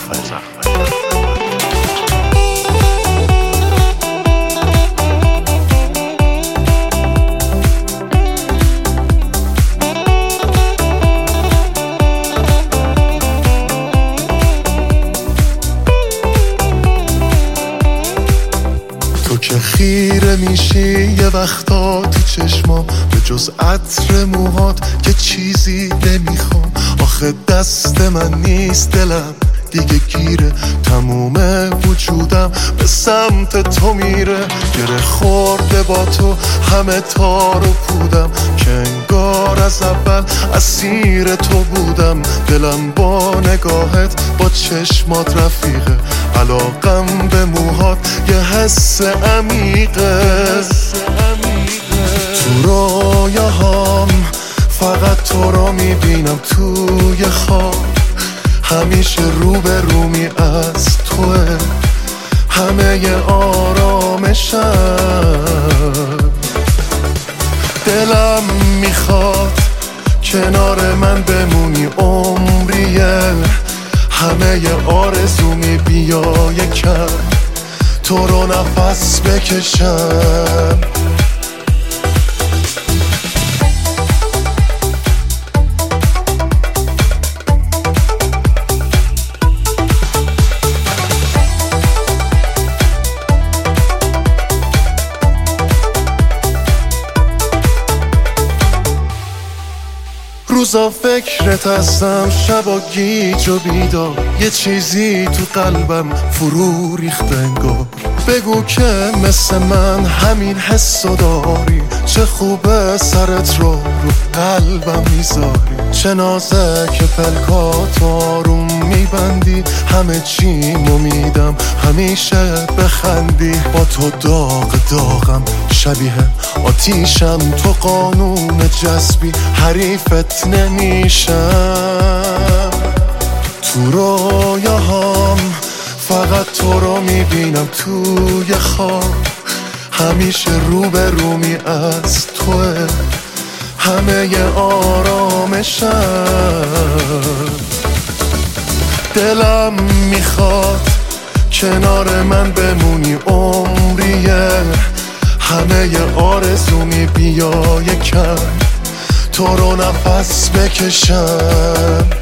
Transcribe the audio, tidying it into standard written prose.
تو که خیره میشی یه وقتا تو چشمام، به جز عطر موهات که چیزی نمیخوام. آخه دست من نیست دلم دیگه گیره، تموم وجودم به سمت تو میره. گره خورده با تو همه تار و پودم، که انگار از اول اسیر تو بودم. دلم با نگاهت با چشمات رفیقه، علاقم به موهات یه حس عمیقه. تو رویاهام فقط تو رو میبینم توی خواب، همیشه روبرومی از توه همه ی آرامشم. دلم میخواد کنار من بمونی عمریه، همه ی آرزومی بیا یکم تو رو نفس بکشم. روزا فکرت هستم، شبا گیج و بیدار، یه چیزی تو قلبم فرو ریخت انگار. بگو که مثل من همین حسو داری، چه خوبه سرت رو قلبم میذاری. چه نازک پلکات آروم میبندی، همه چیمو میدم همیشه بخندی. با تو داغ داغم شبیه آتیشم، تو قانون جذبی حریفت نمیشم. تو رویاهام فقط تو رو میبینم توی خواب، همیشه روبرومی از توه همه ی آرامشم. دلم میخواد کنار من بمونی عمریه، همه ی آرزومی بیا یکم تو رو نفس بکشم.